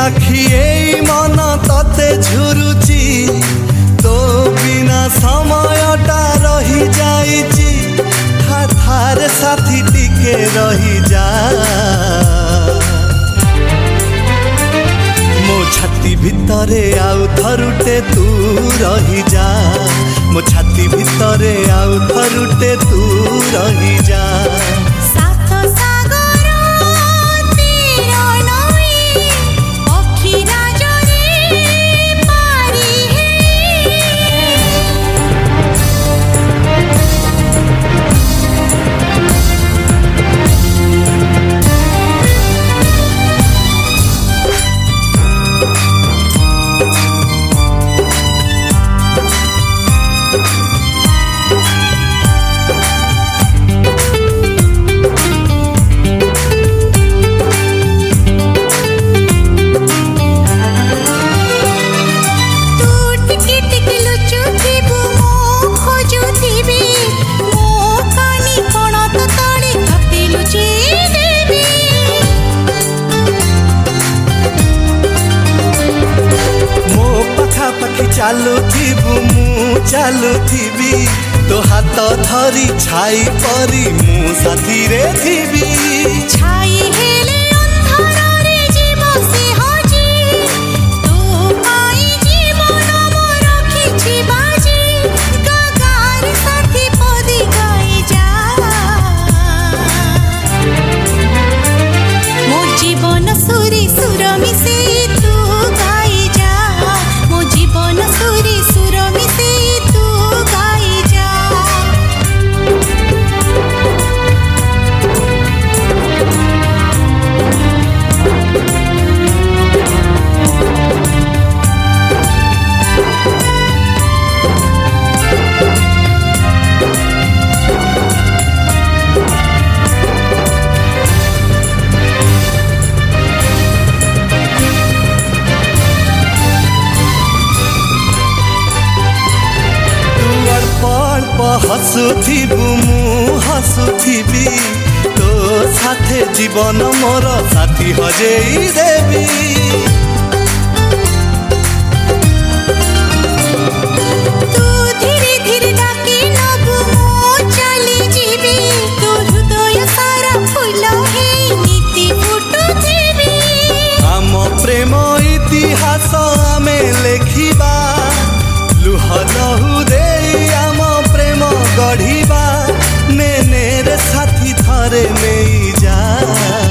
आखि ए मन तते झुरुची तो बिना समयटा रही जाइची थारे साथी टिके रही जा मो छाती भितरे आउ थरुटे तू रही जा मो छाती भितरे आउ थरुटे तू रही जा चालुथिबु मु चालुथिबी तो हाथ धरी छाई परी मु साथी रे थिबी छाई हेले अंधार रे जीव से हजी तो पाई जीवन मोर किछि बाजी गगार साथी पदी गई जा मो जीवन सुरी सुर मिसे तू गाई जा मो जीवन सुरी सुर मिसे तू गाई जा हसुथिबु मु हसुथिबी तो साथे जीवन मोर साथी हजेई देवी तू धीरे धीरे डाके नबु मो चली जीवी तो हृदय सारा फूल हे नीति फुटुथिबी आम प्रेम इतिहास आमे लेखिबा लुह लहु देई आम प्रेम गढ़िबा नेने रे साथी थरे नहीं जा।